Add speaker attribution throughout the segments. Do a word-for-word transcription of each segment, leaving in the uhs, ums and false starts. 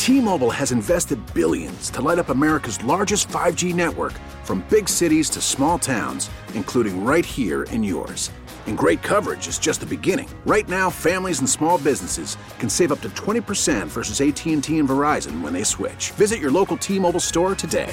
Speaker 1: T-Mobile has invested billions to light up America's largest five G network, from big cities to small towns, including right here in yours. And great coverage is just the beginning. Right now, families and small businesses can save up to twenty percent versus A T and T and Verizon when they switch. Visit your local T-Mobile store today.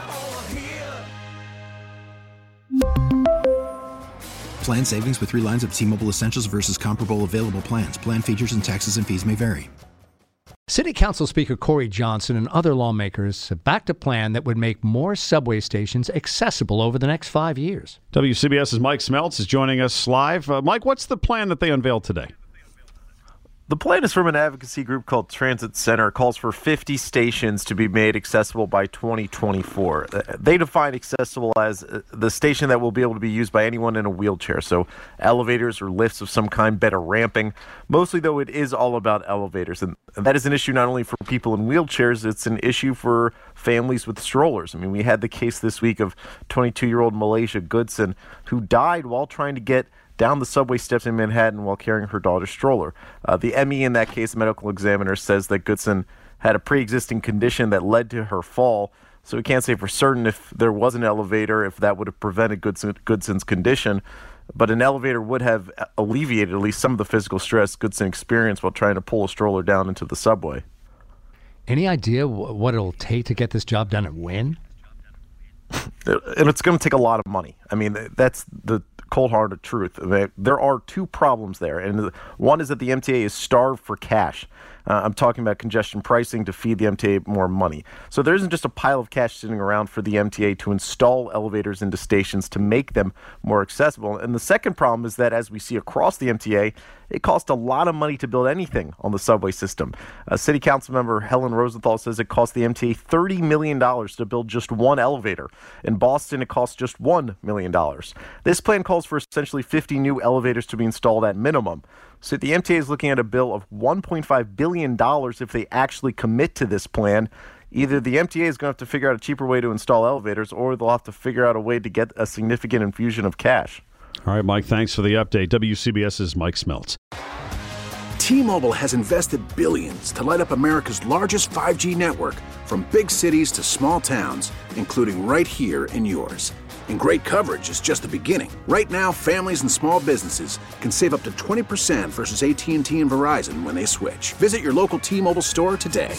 Speaker 2: Plan savings with three lines of T-Mobile Essentials versus comparable available plans. Plan features and taxes and fees may vary.
Speaker 3: City Council Speaker Corey Johnson and other lawmakers have backed a plan that would make more subway stations accessible over the next five years.
Speaker 4: WCBS's Mike Smeltz is joining us live. Uh, Mike, what's the plan that they unveiled today?
Speaker 5: The plan is from an advocacy group called Transit Center. It calls for fifty stations to be made accessible by twenty twenty-four. They define accessible as the station that will be able to be used by anyone in a wheelchair. So elevators or lifts of some kind, better ramping. Mostly, though, it is all about elevators. And that is an issue not only for people in wheelchairs, it's an issue for families with strollers. I mean, we had the case this week of twenty-two-year-old Malaysia Goodson, who died while trying to get down the subway steps in Manhattan while carrying her daughter's stroller. Uh, the M E in that case, the medical examiner, says that Goodson had a pre-existing condition that led to her fall, so we can't say for certain if there was an elevator, if that would have prevented Goodson, Goodson's condition, but an elevator would have alleviated at least some of the physical stress Goodson experienced while trying to pull a stroller down into the subway.
Speaker 3: Any idea what it'll take to get this job done and when?
Speaker 5: And it's going to take a lot of money. I mean, that's the cold-hearted truth. There are two problems there, and one is that the M T A is starved for cash. Uh, I'm talking about congestion pricing to feed the M T A more money. So there isn't just a pile of cash sitting around for the M T A to install elevators into stations to make them more accessible. And the second problem is that, as we see across the M T A, it costs a lot of money to build anything on the subway system. Uh, City Council member Helen Rosenthal says it cost the M T A thirty million dollars to build just one elevator. In Boston, it costs just one million dollars. This plan calls for essentially fifty new elevators to be installed at minimum. So the M T A is looking at a bill of one point five billion dollars if they actually commit to this plan. Either the M T A is going to have to figure out a cheaper way to install elevators, or they'll have to figure out a way to get a significant infusion of cash.
Speaker 4: All right, Mike, thanks for the update. WCBS's Mike Smeltz.
Speaker 1: T-Mobile has invested billions to light up America's largest five G network, from big cities to small towns, including right here in yours. And great coverage is just the beginning. Right now, families and small businesses can save up to twenty percent versus A T and T and Verizon when they switch. Visit your local T-Mobile store today.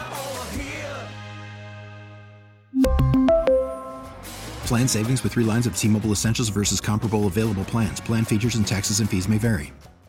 Speaker 2: Plan savings with three lines of T-Mobile Essentials versus comparable available plans. Plan features and taxes and fees may vary.